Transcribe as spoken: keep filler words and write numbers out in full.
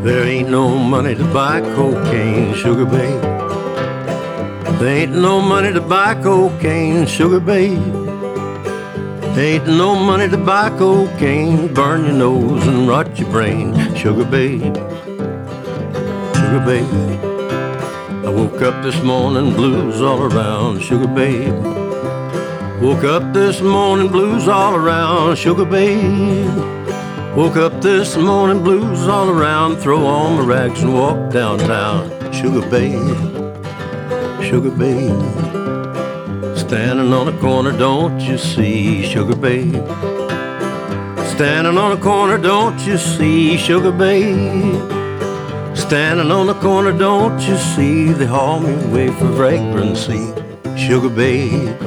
There ain't no money to buy cocaine, sugar babe. There ain't no money to buy cocaine, sugar babe. There ain't no money to buy cocaine, burn your nose and rot your brain, sugar babe, sugar babe. I woke up this morning, blues all around, sugar babe. Woke up this morning, blues all around, sugar babe. Woke up this morning, blues all around, throw on my rags and walk downtown, sugar babe, sugar babe. Standing on a corner, don't you see, sugar babe? Standing on a corner, don't you see, sugar babe? Standing on the corner, don't you see, they haul me away for vagrancy, sugar babe,